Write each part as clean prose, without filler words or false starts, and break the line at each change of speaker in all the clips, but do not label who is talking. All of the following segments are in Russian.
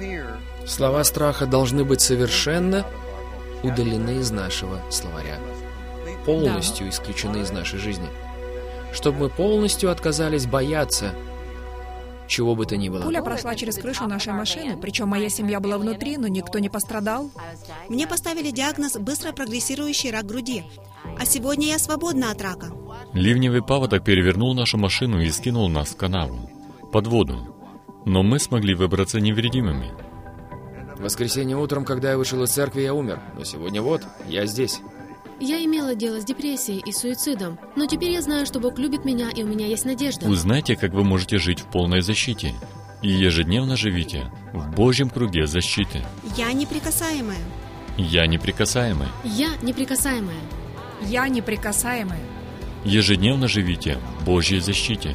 Слова страха должны быть совершенно удалены из нашего словаря, полностью исключены из нашей жизни, чтобы мы полностью отказались бояться чего бы то ни было.
Пуля прошла через крышу нашей машины, причем моя семья была внутри, но никто не пострадал.
Мне поставили диагноз «быстро прогрессирующий рак груди», а сегодня я свободна от рака.
Ливневый паводок перевернул нашу машину и скинул нас в канаву, под воду. Но мы смогли выбраться невредимыми.
В воскресенье утром, когда я вышел из церкви, я умер. Но сегодня вот, я здесь.
Я имела дело с депрессией и суицидом, но теперь я знаю, что Бог любит меня, и у меня есть надежда.
Узнайте, как вы можете жить в полной защите. И ежедневно живите в Божьем круге защиты.
Я неприкасаемая.
Я неприкасаемый.
Я неприкасаемая.
Я неприкасаемая.
Ежедневно живите в Божьей защите.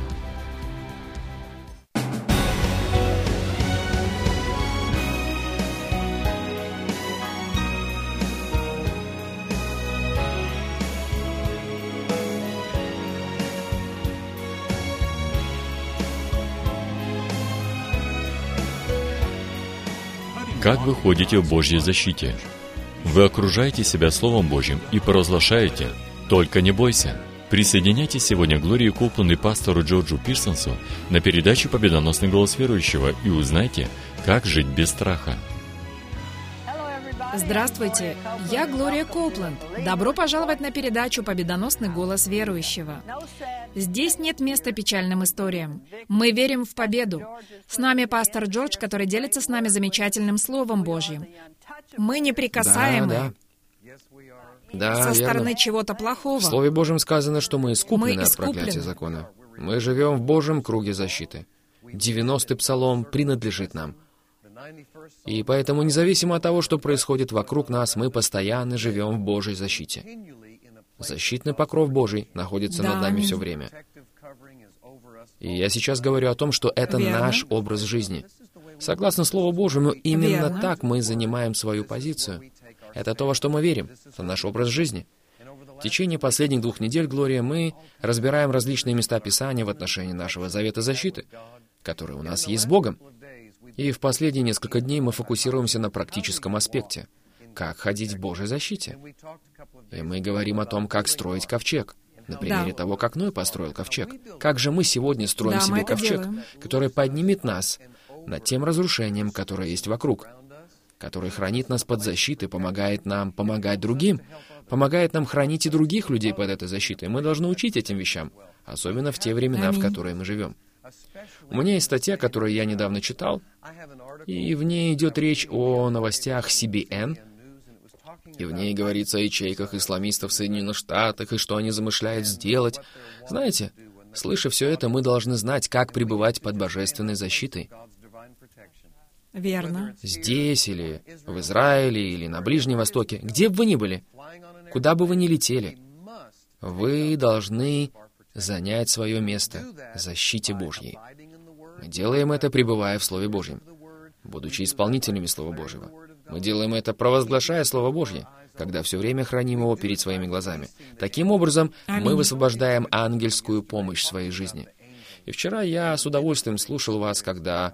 Как вы ходите в Божьей защите? Вы окружаете себя Словом Божьим и провозглашаете «Только не бойся». Присоединяйтесь сегодня к Глории Копланд и пастору Джорджу Пирсонсу на передачу «Победоносный голос верующего» и узнайте, как жить без страха.
Здравствуйте, я Глория Копланд. Добро пожаловать на передачу «Победоносный голос верующего». Здесь нет места печальным историям. Мы верим в победу. С нами пастор Джордж, который делится с нами замечательным Словом Божьим. Мы неприкасаемы со стороны чего-то плохого.
В Слове Божьем сказано, что мы искуплены от проклятия закона. Мы живем в Божьем круге защиты. 90-й псалом принадлежит нам. И поэтому, независимо от того, что происходит вокруг нас, мы постоянно живем в Божьей защите. Защитный покров Божий находится над нами все время. И я сейчас говорю о том, что это наш образ жизни. Согласно Слову Божьему, именно так мы занимаем свою позицию. Это то, во что мы верим. Это наш образ жизни. В течение последних 2 недель, Глория, мы разбираем различные места Писания в отношении нашего завета защиты, который у нас есть с Богом. И в последние несколько дней мы фокусируемся на практическом аспекте. Как ходить в Божьей защите. И мы говорим о том, как строить ковчег. На примере того, как Ной построил ковчег. Как же мы сегодня строим себе ковчег, который поднимет нас над тем разрушением, которое есть вокруг, который хранит нас под защитой, помогает нам помогать другим, помогает нам хранить и других людей под этой защитой. Мы должны учить этим вещам, особенно в те времена, в которые мы живем. У меня есть статья, которую я недавно читал, и в ней идет речь о новостях CBN, и в ней говорится о ячейках исламистов в Соединенных Штатах, и что они замышляют сделать. Знаете, слыша все это, мы должны знать, как пребывать под божественной защитой.
Верно.
Здесь, или в Израиле, или на Ближнем Востоке, где бы вы ни были, куда бы вы ни летели, вы должны занять свое место в защите Божьей. Мы делаем это, пребывая в Слове Божьем, будучи исполнителями Слова Божьего. Мы делаем это, провозглашая Слово Божье, когда все время храним его перед своими глазами. Таким образом, мы высвобождаем ангельскую помощь в своей жизни. И вчера я с удовольствием слушал вас, когда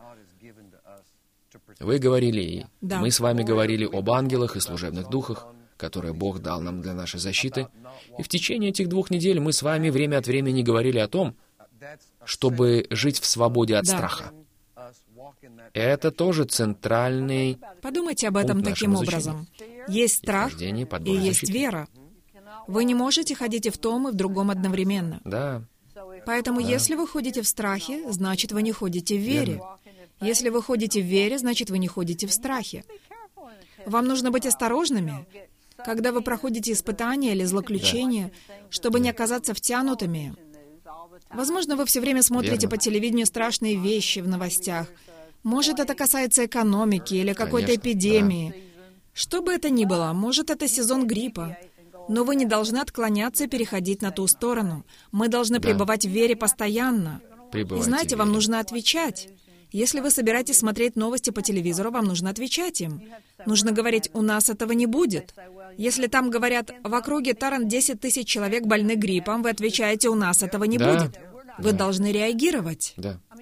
вы говорили, мы с вами говорили об ангелах и служебных духах, которые Бог дал нам для нашей защиты. И в течение этих 2 недель мы с вами время от времени говорили о том, чтобы жить в свободе от страха. Это тоже центральный
Подумайте об этом таким образом. Есть страх и есть вера. Вы не можете ходить и в том, и в другом одновременно.
Да.
Поэтому если вы ходите в страхе, значит, вы не ходите в вере. Если вы ходите в вере, значит, вы не ходите в страхе. Вам нужно быть осторожными, когда вы проходите испытания или злоключения, чтобы не оказаться втянутыми. Возможно, вы все время смотрите по телевидению страшные вещи в новостях. Может, это касается экономики или какой-то эпидемии. Что бы это ни было, может, это сезон гриппа. Но вы не должны отклоняться и переходить на ту сторону. Мы должны пребывать в вере постоянно. И знаете, вам нужно отвечать. Если вы собираетесь смотреть новости по телевизору, вам нужно отвечать им. Нужно говорить, у нас этого не будет. Если там говорят, в округе Тарант 10 000 человек больны гриппом, вы отвечаете, у нас этого не будет. Вы должны реагировать.
Да.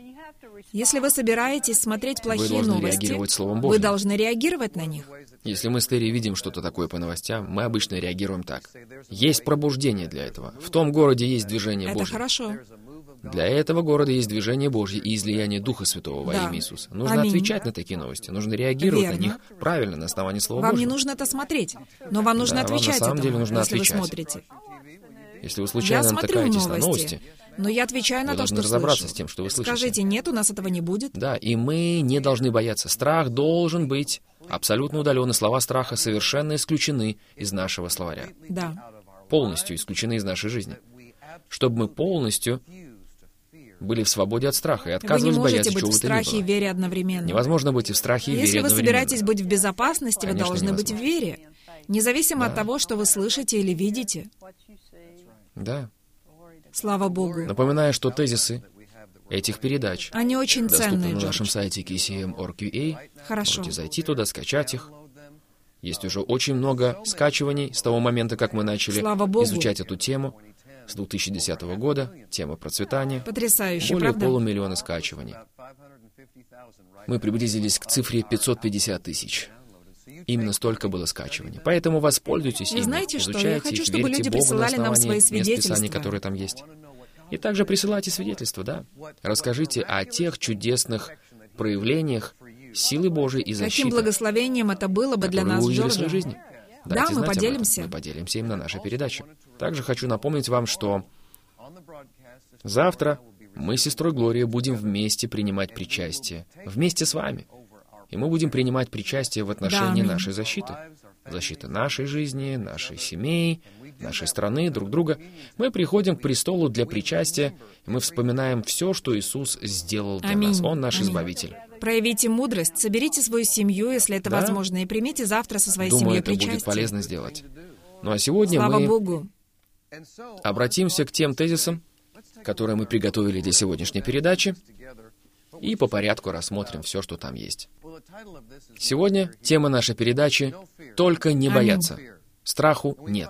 Если вы собираетесь смотреть плохие
должны
новости,
реагировать Словом
вы
Божьим.
должны реагировать на них.
Если мы с Терри видим что-то такое по новостям, мы обычно реагируем так. Есть пробуждение для этого. В том городе есть движение
Это
Божье.
хорошо.
Для этого города есть движение Божье и излияние Духа Святого во
Да.
имя Иисуса. Нужно
Аминь.
отвечать на такие новости, нужно реагировать
Верно.
на них правильно, на основании Слова
Вам не
Божьего.
нужно это смотреть, но вам нужно
Да, вам на
отвечать
самом
этому,
деле нужно
если
отвечать.
вы смотрите.
Если вы
Я
случайно
смотрю
натыкаетесь на
новости,
новости,
но я отвечаю на
вы
то,
должны
что
разобраться
слышу.
с тем, что вы слышите.
Скажите, нет, у нас этого не будет.
Да, и мы не должны бояться. Страх должен быть абсолютно удален, и слова страха совершенно исключены из нашего словаря.
Да.
Полностью исключены из нашей жизни. Чтобы мы полностью были в свободе от страха и
Вы не
отказывались бояться
можете быть
чего
в
бы то ни
страхе и
было.
вере одновременно.
Невозможно быть и в страхе, и в вере
Если вы
одновременно.
собираетесь быть в безопасности, вы
Конечно,
должны быть в
невозможно.
вере. Независимо от того, что вы слышите или видите.
Да.
Слава Богу.
Напоминаю, что тезисы этих передач
Они очень
доступны
ценные,
на нашем
Джордж.
сайте kcm.org.ua.
Хорошо.
Можете зайти туда, скачать их. Есть уже очень много скачиваний с того момента, как мы начали
Слава Богу.
изучать эту тему. С 2010 года, тема процветания.
Потрясающе,
Более
правда?
500 000 скачиваний. Мы приблизились к цифре 550 тысяч. Именно столько было скачиваний. Поэтому воспользуйтесь
Вы
ими,
знаете что? Я
изучайте
хочу,
их,
чтобы
верьте
люди
Богу на
присылали нам
основании
свои
мест Писаний,
свидетельства.
которые там есть. И также присылайте свидетельства, да. Расскажите о тех чудесных проявлениях силы Божией и защиты,
Каким благословением это было бы для
которые
нас,
вы увидели в
Джорджа?
своей жизни.
Да,
Дайте
мы
знать об этом.
поделимся.
Мы поделимся им на нашей передаче. Также хочу напомнить вам, что завтра мы с сестрой Глорией будем вместе принимать причастие. Вместе с вами. И мы будем принимать причастие в отношении
аминь.
нашей защиты. Защиты нашей жизни, нашей семьи, нашей страны, друг друга. Мы приходим к престолу для причастия, и мы вспоминаем все, что Иисус сделал для
Аминь.
нас. Он наш
Аминь.
Избавитель.
Проявите мудрость, соберите свою семью, если это
Да.
возможно, и примите завтра со своей
Думаю,
семьей
это будет
причастие.
полезно сделать. Ну а сегодня
Слава
мы
Богу.
обратимся к тем тезисам, которые мы приготовили для сегодняшней передачи, и по порядку рассмотрим все, что там есть. Сегодня тема нашей передачи «Только не бояться». Страху нет.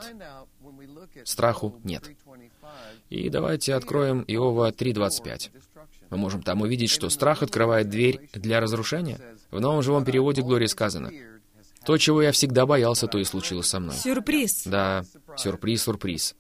Страху нет. И давайте откроем Иова 3:25. Мы можем там увидеть, что страх открывает дверь для разрушения. В новом живом переводе Глории сказано: «То, чего я всегда боялся, то и случилось со мной».
Сюрприз.
Да, сюрприз, сюрприз.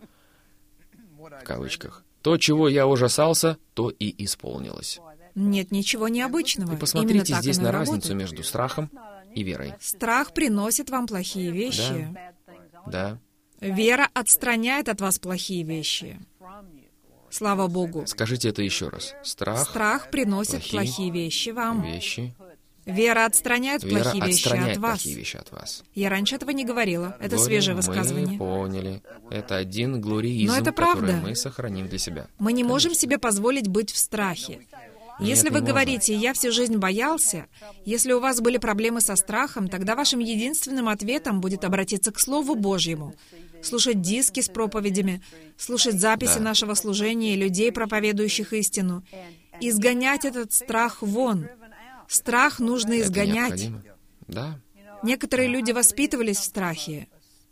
В кавычках. То, чего я ужасался, то и исполнилось.
Нет ничего необычного.
И
Именно
посмотрите
так
здесь
оно
на
и
разницу
работает.
между страхом и верой.
Страх приносит вам плохие вещи.
Да.
Вера отстраняет от вас плохие вещи. Слава Богу.
Скажите это еще раз.
Страх приносит
плохие
плохие вещи вам.
вещи.
Вера отстраняет
Вера
плохие вещи
отстраняет
от вас.
плохие вещи от вас.
Я раньше этого не говорила. Это
Глория,
свежее
Мы
высказывание.
поняли. Это один глориизм,
Но это
который
правда.
мы сохраним для себя.
Мы не можем себе позволить быть в страхе. Если
не
вы
можем.
говорите, я всю жизнь боялся, если у вас были проблемы со страхом, тогда вашим единственным ответом будет обратиться к Слову Божьему, слушать диски с проповедями, слушать записи
Да.
нашего служения и людей, проповедующих истину, изгонять этот страх вон. Страх нужно
Это
изгонять.
необходимо. Да.
Некоторые люди воспитывались в страхе.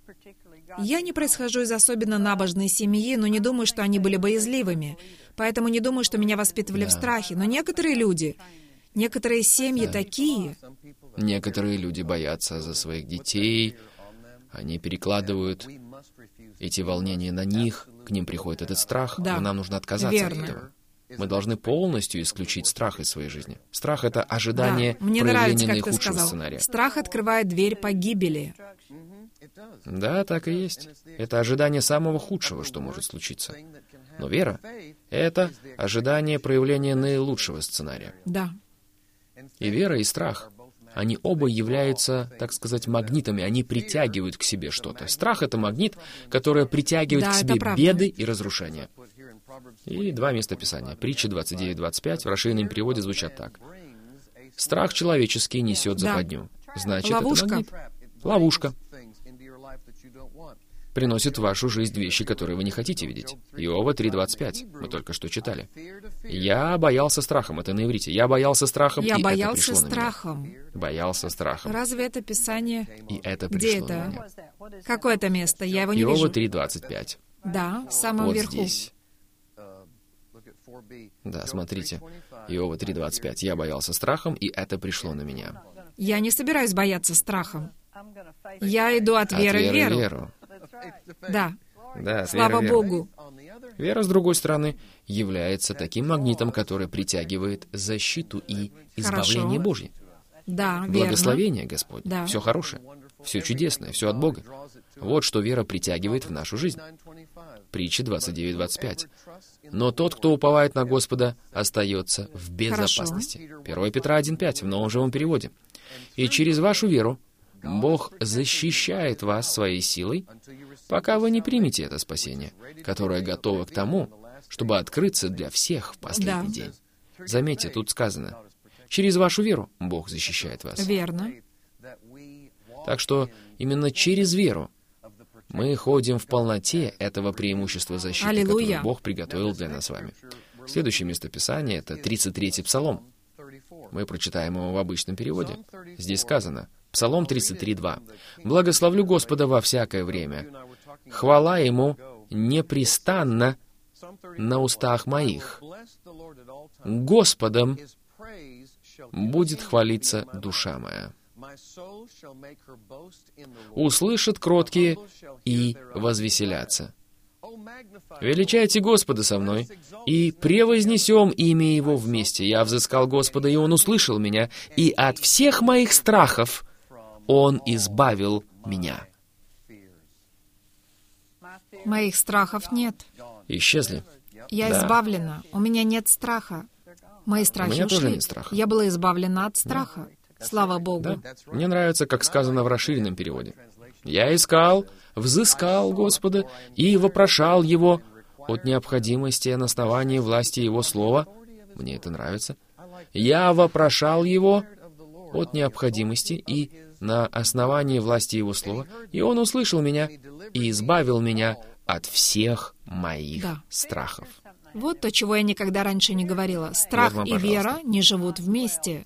Я не происхожу из особенно набожной семьи, но не думаю, что они были боязливыми. Поэтому не думаю, что меня воспитывали в страхе. Но некоторые люди, некоторые семьи такие.
Некоторые люди боятся за своих детей, они перекладывают эти волнения на них, к ним приходит этот страх,
Да.
но нам нужно отказаться
Верно.
от этого. Мы должны полностью исключить страх из своей жизни. Страх — это ожидание
Да, мне нравится,
проявления
как ты
наихудшего
сказал.
сценария.
Страх открывает дверь погибели.
Да, так и есть. Это ожидание самого худшего, что может случиться. Но вера — это ожидание проявления наилучшего сценария.
Да.
И вера, и страх, они оба являются, так сказать, магнитами, они притягивают к себе что-то. Страх — это магнит, который притягивает
Да,
к
это
себе
правда.
беды и разрушения. И два места Писания. Притча 29:25 в расширенном переводе звучат так. «Страх человеческий несет
Да.
западню». Значит,
Ловушка.
это магнит. Ловушка. Приносит в вашу жизнь вещи, которые вы не хотите видеть. Иова 3:25. Мы только что читали. «Я боялся страхом». Это на иврите. «Я боялся страхом,
Я
и это
боялся
пришло на меня».
страхом.
Боялся страхом.
Разве это Писание?
И это
Где
пришло на
это?
меня.
Какое это место? Я его не
Иова
вижу.
3:25.
Да, в самом
Вот
верху.
здесь. Да, смотрите, Иова 3:25. «Я боялся страхом, и это пришло на меня».
Я не собираюсь бояться страхом. Я иду от веры в веру. Да.
Да,
Слава Богу.
Вера, с другой стороны, является таким магнитом, который притягивает защиту и избавление Божье.
Да, верно.
Благословение Господне.
Да.
Все хорошее, все чудесное, все от Бога. Вот что вера притягивает в нашу жизнь. Притча 29:25. «Но тот, кто уповает на Господа, остается в безопасности». 1 Петра 1:5 в новом живом переводе. «И через вашу веру Бог защищает вас своей силой, пока вы не примете это спасение, которое готово к тому, чтобы открыться для всех в последний день». Заметьте, тут сказано, через вашу веру Бог защищает вас.
Верно.
Так что именно через веру мы ходим в полноте этого преимущества защиты,
Аллилуйя.
которое Бог приготовил для нас с вами. Следующее местописание — это 33-й Псалом. Мы прочитаем его в обычном переводе. Здесь сказано, Псалом 33:2. «Благословлю Господа во всякое время. Хвала Ему непрестанно на устах моих. Господом будет хвалиться душа моя. Услышат кроткие и возвеселятся. Величайте Господа со мной, и превознесем имя Его вместе. Я взыскал Господа, и Он услышал меня, и от всех моих страхов Он избавил меня».
Моих страхов нет.
Исчезли.
Я
Да.
избавлена. У меня нет страха. Мои страхи
У меня тоже
ушли.
нет страха.
Я была избавлена от страха. Слава Богу.
Да. Мне нравится, как сказано в расширенном переводе. «Я искал, взыскал Господа и вопрошал Его от необходимости на основании власти Его Слова». Мне это нравится. «Я вопрошал Его от необходимости и на основании власти Его Слова, и Он услышал меня и избавил меня от всех моих
Да.
страхов».
Вот то, чего я никогда раньше не говорила. Страх
вам,
и
пожалуйста.
вера не живут вместе.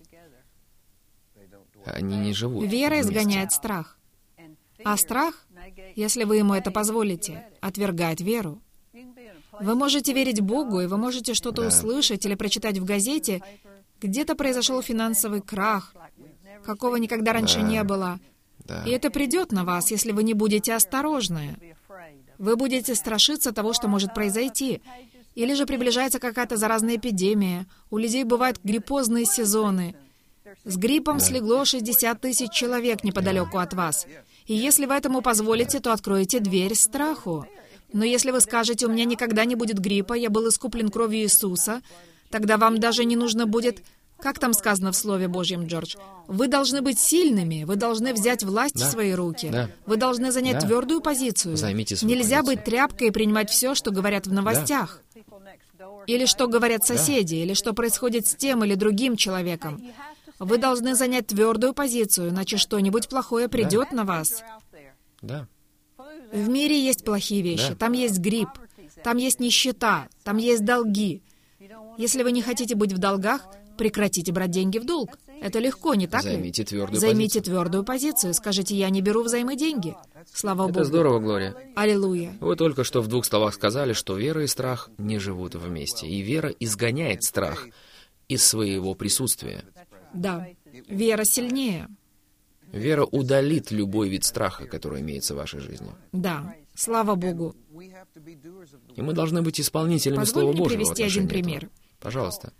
Они не живут
Вера
вместе.
изгоняет страх. А страх, если вы ему это позволите, отвергает веру. Вы можете верить Богу, и вы можете что-то
Да.
услышать или прочитать в газете. Где-то произошел финансовый крах, какого никогда раньше
Да.
не было.
Да.
И это придет на вас, если вы не будете осторожны. Вы будете страшиться того, что может произойти. Или же приближается какая-то заразная эпидемия. У людей бывают гриппозные сезоны. С гриппом слегло 60 тысяч человек неподалеку от вас. И если вы этому позволите, то откроете дверь страху. Но если вы скажете, у меня никогда не будет гриппа, я был искуплен кровью Иисуса, тогда вам даже не нужно будет... Как там сказано в Слове Божьем, Джордж? Вы должны быть сильными, вы должны взять власть в свои руки.
Да.
Вы должны занять
Да.
твердую позицию.
Займите свою
Нельзя
позицию.
быть тряпкой и принимать все, что говорят в новостях. Или что говорят соседи, или что происходит с тем или другим человеком. Вы должны занять твердую позицию, иначе что-нибудь плохое придет на вас.
Да.
В мире есть плохие вещи.
Да.
Там есть грипп, там есть нищета, там есть долги. Если вы не хотите быть в долгах, прекратите брать деньги в долг. Это легко, не так ли?
Займите твердую
Займите
позицию.
твердую позицию. Скажите, я не беру взаймы деньги. Слава
Это
Богу.
здорово, Глория.
Аллилуйя.
Вы только что в 2 словах сказали, что вера и страх не живут вместе, и вера изгоняет страх из своего присутствия.
Да. Вера сильнее.
Вера удалит любой вид страха, который имеется в вашей жизни.
Да. Слава Богу.
И мы должны быть исполнителями
Позволь
Слова
мне
Божьего в
привести один
отношении
пример.
этого. Пожалуйста.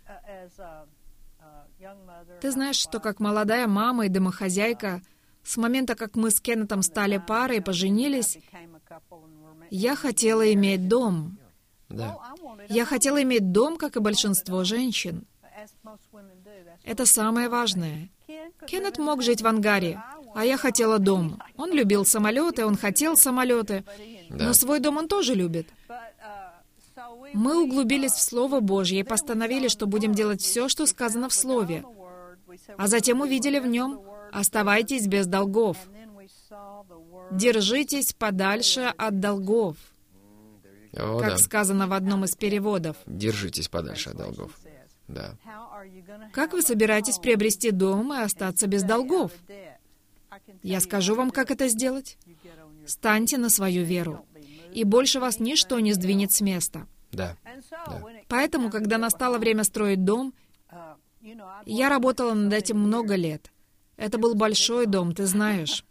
Ты знаешь, что как молодая мама и домохозяйка, с момента, как мы с Кеннетом стали парой и поженились, я хотела иметь дом.
Да.
Я хотела иметь дом, как и большинство женщин. Это самое важное. Кеннет мог жить в ангаре, а я хотела дом. Он любил самолеты, он хотел самолеты,
Да.
но свой дом он тоже любит. Мы углубились в Слово Божье и постановили, что будем делать все, что сказано в Слове. А затем увидели в нем «Оставайтесь без долгов». Держитесь подальше от долгов,
О,
как
да.
сказано в одном из переводов.
Держитесь подальше от долгов. Да.
Как вы собираетесь приобрести дом и остаться без долгов? Я скажу вам, как это сделать. Станьте на свою веру, и больше вас ничто не сдвинет с места.
Да.
Поэтому, когда настало время строить дом, я работала над этим много лет. Это был большой дом, ты знаешь.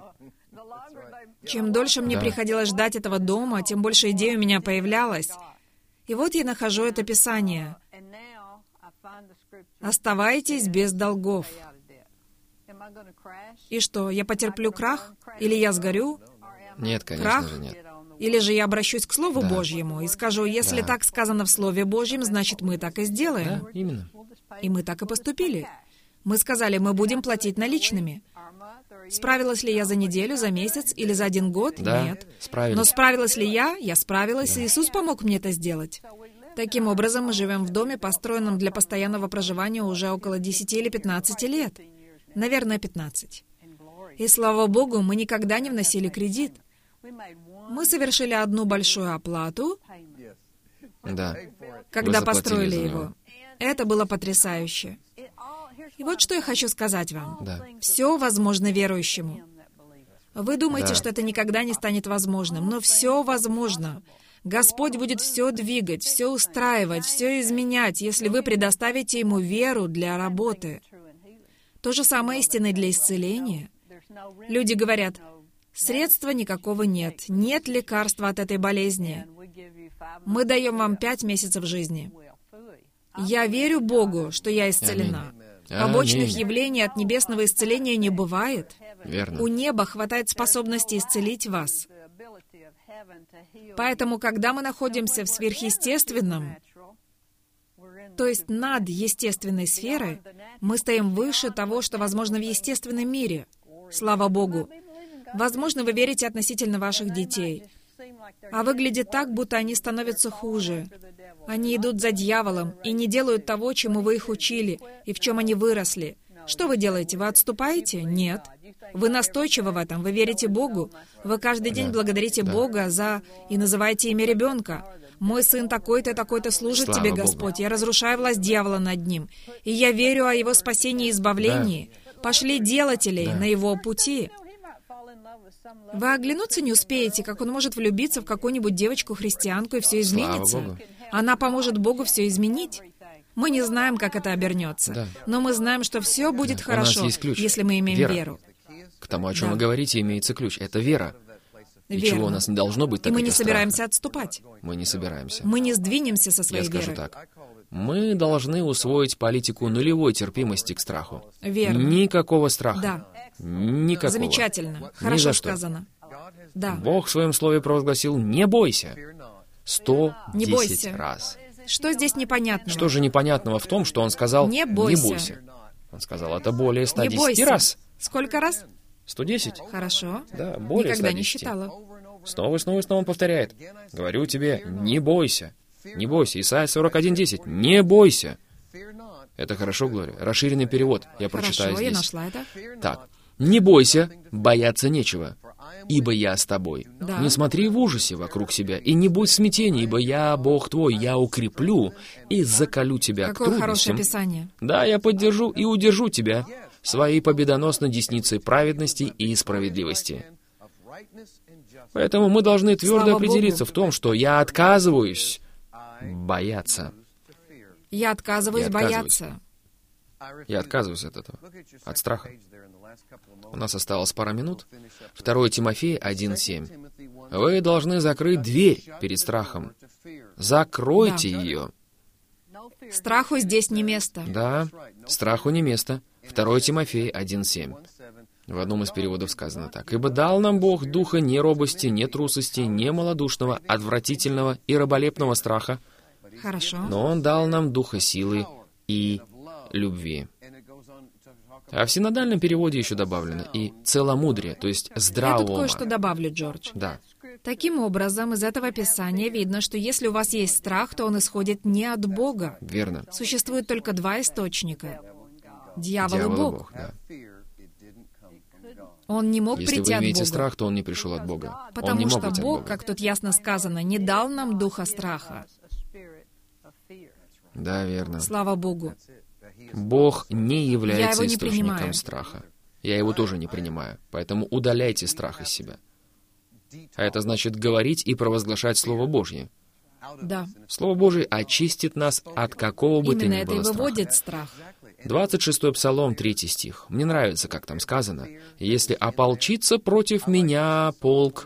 Чем дольше мне приходилось ждать этого дома, тем больше идей у меня появлялось. И вот я нахожу это Писание. «Оставайтесь без долгов». И что, я потерплю крах? Или я сгорю?
Нет, конечно
Крах?
же, нет.
Или же я обращусь к Слову
Да.
Божьему и скажу, если так сказано в Слове Божьем, значит, мы так и сделаем.
Да, именно.
И мы так и поступили. Мы сказали, мы будем платить наличными. Справилась ли я за неделю, за месяц или за 1 год?
Да,
Нет.
справились.
Но справилась ли я? Я справилась, и Иисус помог мне это сделать. Таким образом, мы живем в доме, построенном для постоянного проживания уже около 10 или 15 лет. Наверное, 15. И слава Богу, мы никогда не вносили кредит. Мы совершили одну большую оплату,
Да.
когда
Вы заплатили
построили
за
его.
него.
Это было потрясающе. И вот что я хочу сказать вам.
Да.
Все возможно верующему. Вы думаете,
Да.
что это никогда не станет возможным, но все возможно. Господь будет все двигать, все устраивать, все изменять, если вы предоставите Ему веру для работы. То же самое истинно и для исцеления. Люди говорят, средства никакого нет, нет лекарства от этой болезни. Мы даем вам 5 месяцев жизни. Я верю Богу, что я исцелена.
Аминь.
Побочных
Аминь.
явлений от небесного исцеления не бывает.
Верно.
У неба хватает способности исцелить вас. Поэтому, когда мы находимся в сверхъестественном, то есть над естественной сферой, мы стоим выше того, что возможно в естественном мире. Слава Богу. Возможно, вы верите относительно ваших детей, а выглядит так, будто они становятся хуже. Они идут за дьяволом и не делают того, чему вы их учили, и в чем они выросли. Что вы делаете? Вы отступаете? Нет. Вы настойчивы в этом, вы верите Богу. Вы каждый день благодарите Бога за... и называете имя ребенка. «Мой сын такой-то, такой-то служит
Слава
тебе,
Богу.
Господь. Я разрушаю власть дьявола над ним. И я верю о его спасении и избавлении. Пошли делателей на его пути». Вы оглянуться не успеете, как он может влюбиться в какую-нибудь девочку-христианку, и все изменится.
Богу.
Она поможет Богу все изменить. Мы не знаем, как это обернется,
Да.
но мы знаем, что все будет
У нас
хорошо,
есть ключ.
если мы имеем
Вера.
веру.
К тому, о чем
Да.
вы говорите, имеется ключ. Это вера. И
Верно.
чего у нас не должно быть,
И
так
мы
это
не
страха.
собираемся отступать.
Мы не собираемся.
Мы не сдвинемся со
Я
своей
скажу
веры.
так. Мы должны усвоить политику нулевой терпимости к страху.
Верно.
Никакого страха.
Да.
Никакого.
Замечательно.
Ни
Хорошо
за что.
сказано. Да.
Бог в своем слове провозгласил «не бойся» 110
Не бойся.
раз.
Что здесь непонятного?
Что же непонятного в том, что он сказал
Не бойся.
Он сказал, это более
Не
110
бойся.
раз.
Сколько раз?
110.
Хорошо.
Да, более
Никогда не
110.
считала.
Снова и снова и снова он повторяет. Говорю тебе, не бойся. Не бойся. Исайя 41:10. Не бойся. Это хорошо, Глория. Расширенный перевод. Я прочитаю
Хорошо, я
здесь.
нашла это.
Так. Не бойся, бояться нечего, ибо я с тобой.
Да.
Не смотри в ужасе вокруг себя, и не будь в смятении, ибо я, Бог твой, я укреплю и закалю тебя к
Какое хорошее
трудностям.
описание.
Да, я поддержу и удержу тебя своей победоносной десницей праведности и справедливости. Поэтому мы должны твердо
Слава
определиться
Богу.
в том, что я отказываюсь бояться.
Я отказываюсь
Я отказываюсь.
бояться.
Я отказываюсь от этого, от страха. У нас осталось пара минут. 2 Тимофея 1:7. Вы должны закрыть дверь перед страхом. Закройте
Да.
ее.
Страху здесь не место.
Да, страху не место. 2 Тимофея 1:7. В одном из переводов сказано так. «Ибо дал нам Бог духа не робости, не трусости, не малодушного, отвратительного и раболепного страха,
Хорошо.
но Он дал нам духа силы и любви». А в синодальном переводе еще добавлено и целомудрие, то есть
Я тут
здравого
кое-что
ума.
добавлю, Джордж.
Да,
Таким образом, из этого писания видно, что если у вас есть страх, то он исходит не от Бога.
верно.
Существует только 2 источника. Дьявол и
Дьявол и
Бог.
Бог, да.
Он не мог
Если
прийти
вы
от
имеете
Бога.
страх, то он не пришел от Бога. Он не
Потому
мог
что
быть от
Бог,
Бога.
как тут ясно сказано, не дал нам духа страха.
Да, верно.
Слава Богу.
Бог не является
не
источником
принимаю.
страха. Я его тоже не принимаю. Поэтому удаляйте страх из себя. А это значит говорить и провозглашать Слово Божье.
Да.
Слово Божие очистит нас от какого бы то
Именно
ни
это и
было страха.
выводит страх.
26-й Псалом, 3 стих. Мне нравится, как там сказано. «Если ополчится против меня полк,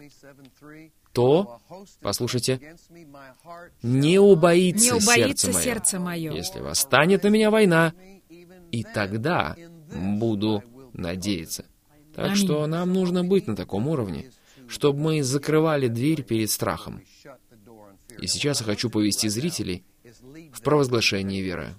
то, послушайте, не убоится сердце мое. Если восстанет на меня война, и тогда буду надеяться». Так
Аминь.
что нам нужно быть на таком уровне, чтобы мы закрывали дверь перед страхом. И сейчас я хочу повести зрителей в провозглашение веры.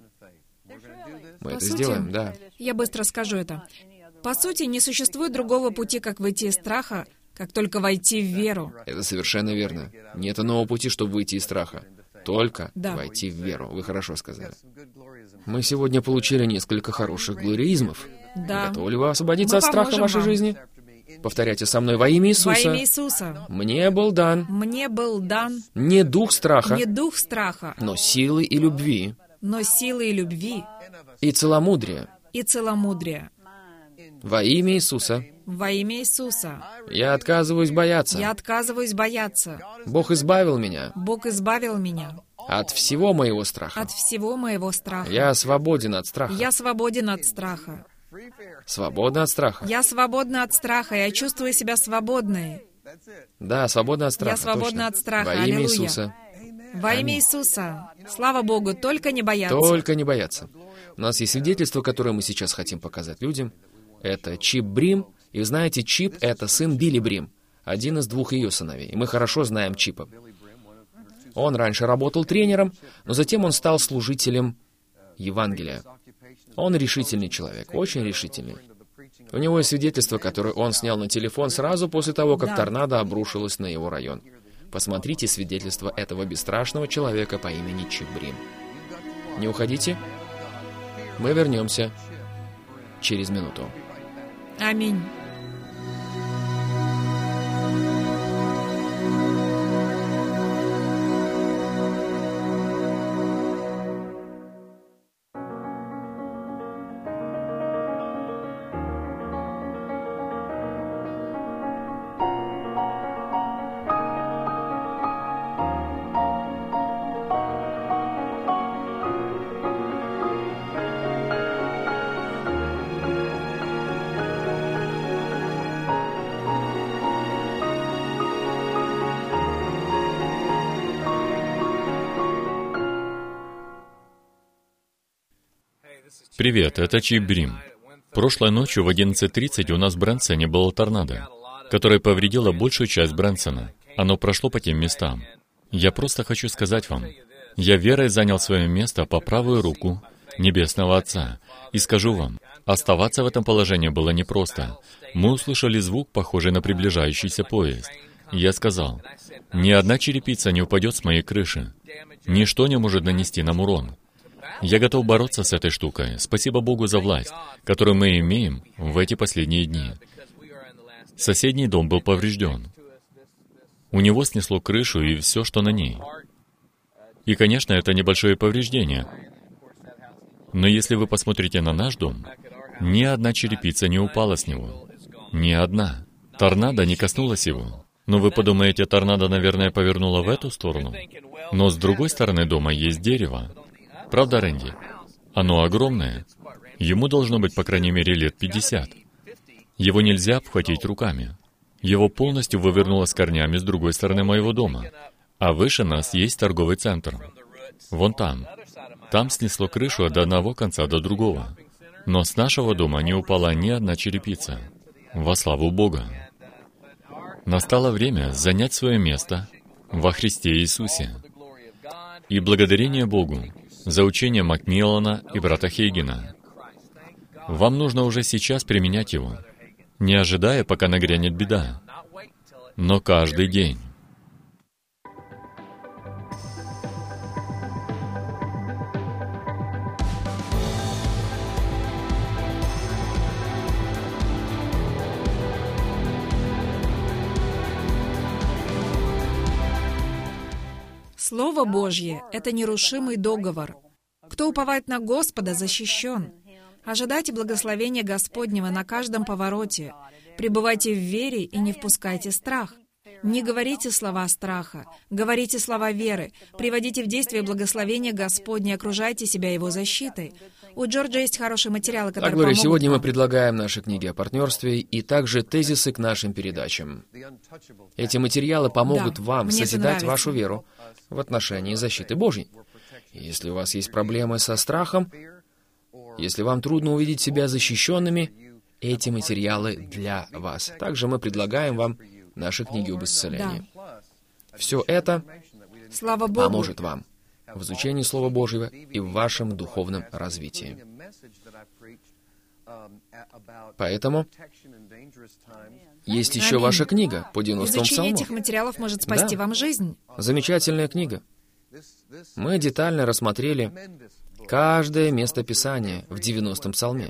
Мы
По
это
сути,
сделаем, да.
Я быстро скажу это. По сути, не существует другого пути, как выйти из страха, как только войти в веру.
Это совершенно верно. Нет иного пути, чтобы выйти из страха. Только
Да.
войти в веру. Вы хорошо сказали. Мы сегодня получили несколько хороших глориизмов.
Да.
Готовы ли вы освободиться
Мы
от страха в
поможем
вашей
вам.
жизни? Повторяйте со мной: во имя Иисуса.
Во имя Иисуса.
Мне был дан
Мне был дан
не дух страха,
не дух страха,
но силы и любви,
но силы и любви,
и целомудрия.
и целомудрия.
Во имя Иисуса
Во имя Иисуса.
я отказываюсь бояться.
Я отказываюсь бояться.
Бог избавил меня
Бог избавил меня
от всего моего страха.
от всего моего страха.
Я свободен от страха.
Я свободен от страха.
Свободен от страха.
Я свободна от страха. Я чувствую себя свободной.
Да, свободен от страха.
Я свободна
точно.
от страха.
Во имя
Аллилуйя.
Иисуса.
Во имя Иисуса. Слава Богу, только не бояться.
Только не бояться. У нас есть свидетельство, которое мы сейчас хотим показать людям. Это Чип Брим. И вы знаете, Чип — это сын Билли Брим, один из двух ее сыновей. И мы хорошо знаем Чипа. Он раньше работал тренером, но затем он стал служителем Евангелия. Он решительный человек, очень решительный. У него есть свидетельство, которое он снял на телефон сразу после того, как
Да.
торнадо обрушилось на его район. Посмотрите свидетельство этого бесстрашного человека по имени Чип Брим. Не уходите. Мы вернемся через минуту.
Аминь.
Привет, это Чип Брим. Прошлой ночью в 11:30 у нас в Брэнсоне было торнадо, которое повредило большую часть Брэнсона. Оно прошло по тем местам. Я просто хочу сказать вам, я верой занял свое место по правую руку Небесного Отца. И скажу вам, оставаться в этом положении было непросто. Мы услышали звук, похожий на приближающийся поезд. И я сказал, ни одна черепица не упадет с моей крыши. Ничто не может нанести нам урон. Я готов бороться с этой штукой. Спасибо Богу за власть, которую мы имеем в эти последние дни. Соседний дом был поврежден. У него снесло крышу и все, что на ней. И, конечно, это небольшое повреждение. Но если вы посмотрите на наш дом, ни одна черепица не упала с него. Ни одна. Торнадо не коснулось его. Но вы подумаете, торнадо, наверное, повернуло в эту сторону. Но с другой стороны дома есть дерево. Правда, Рэнди? Оно огромное. Ему должно быть, по крайней мере, лет 50. Его нельзя обхватить руками. Его полностью вывернуло с корнями с другой стороны моего дома. А выше нас есть торговый центр. Вон там. Там снесло крышу от одного конца до другого. Но с нашего дома не упала ни одна черепица. Во славу Бога. Настало время занять свое место во Христе Иисусе. И благодарение Богу за учение Макмиллана и брата Хейгена. Вам нужно уже сейчас применять его, не ожидая, пока нагрянет беда, но каждый день.
Слово Божье — это нерушимый договор. Кто уповает на Господа, защищен. Ожидайте благословения Господнего на каждом повороте. Пребывайте в вере и не впускайте страх. Не говорите слова страха, говорите слова веры, приводите в действие благословение Господне, окружайте себя Его защитой. У Джорджа есть хорошие материалы, которые
Так, Глория,
помогут
сегодня
вам.
мы предлагаем наши книги о партнерстве и также тезисы к нашим передачам. Эти материалы помогут вам
мне это
созидать
нравится.
вашу веру в отношении защиты Божьей. Если у вас есть проблемы со страхом, если вам трудно увидеть себя защищенными, эти материалы для вас. Также мы предлагаем вам наши книги об исцелении. Все это
Слава Богу.
поможет вам в изучении Слова Божьего и в вашем духовном развитии. Поэтому есть еще
Аминь.
ваша книга по 90-м
Изучение этих
псалму.
материалов может спасти
Да.
вам жизнь.
Замечательная книга. Мы детально рассмотрели каждое место Писания в 90-м псалме.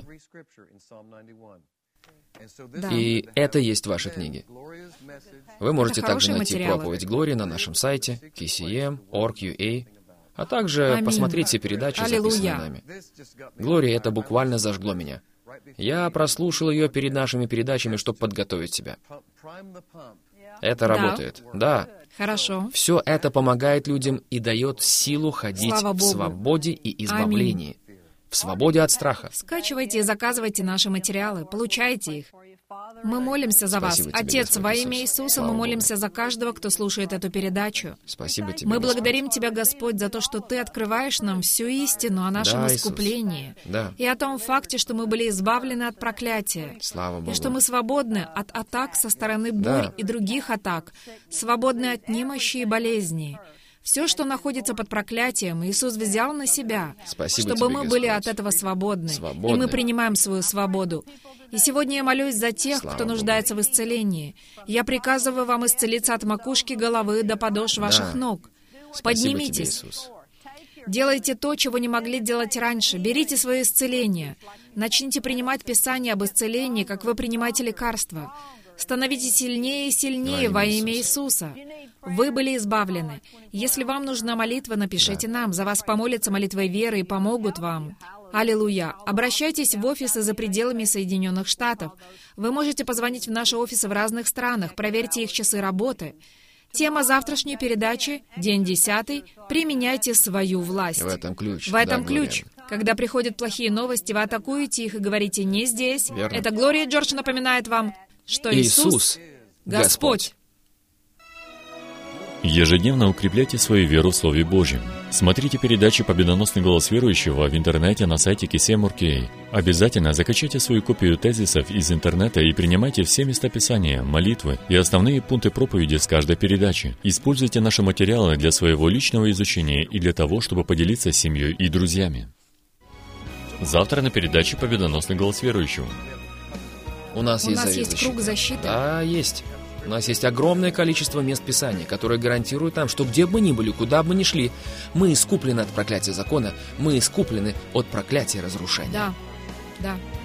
Да.
И это есть ваши книги. Вы можете
Это
также
хорошие
найти
материалы.
проповедь Глории на нашем сайте kcm.org.ua, а также
Аминь.
посмотреть все передачи, записанные
Аллилуйя.
нами. Глория, это буквально зажгло меня. Я прослушал ее перед нашими передачами, чтобы подготовить себя. Это
Да.
работает. Да.
Хорошо.
Все это помогает людям и дает силу ходить
Слава
в
Богу.
свободе и избавлении. В свободе от страха.
Скачивайте и заказывайте наши материалы, получайте их. Мы молимся за вас.
Спасибо тебе,
Отец,
Господь
во
Иисус.
имя Иисуса
Слава
мы
Богу.
молимся за каждого, кто слушает эту передачу.
Спасибо тебе,
Мы
Господь.
благодарим Тебя, Господь, за то, что Ты открываешь нам всю истину о нашем
Да, Иисус.
искуплении
Да.
и о том факте, что мы были избавлены от проклятия,
Слава Богу.
и что мы свободны от атак со стороны бурь
Да.
и других атак, свободны от немощи и болезней. Все, что находится под проклятием, Иисус взял на себя,
Спасибо
чтобы
тебе,
мы были
Господь.
от этого свободны.
Свободны.
И мы принимаем свою свободу. И сегодня я молюсь за тех,
Слава
кто
Богу.
нуждается в исцелении. Я приказываю вам исцелиться от макушки головы до подошв ваших ног.
Спасибо тебе,
Поднимитесь.
Иисус.
Делайте то, чего не могли делать раньше. Берите свое исцеление. Начните принимать Писание об исцелении, как вы принимаете лекарства. Становитесь сильнее и сильнее во имя Иисуса. Вы были избавлены. Если вам нужна молитва, напишите нам. За вас помолятся молитвой веры и помогут вам. Аллилуйя. Обращайтесь в офисы за пределами Соединенных Штатов. Вы можете позвонить в наши офисы в разных странах. Проверьте их часы работы. Тема завтрашней передачи, день 10, «Применяйте свою власть».
В этом ключ.
В этом
Да,
ключ.
Глория.
Когда приходят плохие новости, вы атакуете их и говорите «не здесь».
Верно.
Это Глория Джордж напоминает вам, что Иисус — Господь.
Ежедневно укрепляйте свою веру в Слове Божьем. Смотрите передачи «Победоносный голос верующего» в интернете на сайте KCM.org.ua. Обязательно закачайте свою копию тезисов из интернета и принимайте все места Писания, молитвы и основные пункты проповеди с каждой передачи. Используйте наши материалы для своего личного изучения и для того, чтобы поделиться с семьей и друзьями. Завтра на передаче «Победоносный голос верующего».
У нас
У
есть
нас
завет
есть
защиты.
круг защиты.
Да, есть. У нас есть огромное количество мест Писания, которые гарантируют нам, что где бы ни были, куда бы ни шли, мы искуплены от проклятия закона, мы искуплены от проклятия разрушения.
Да.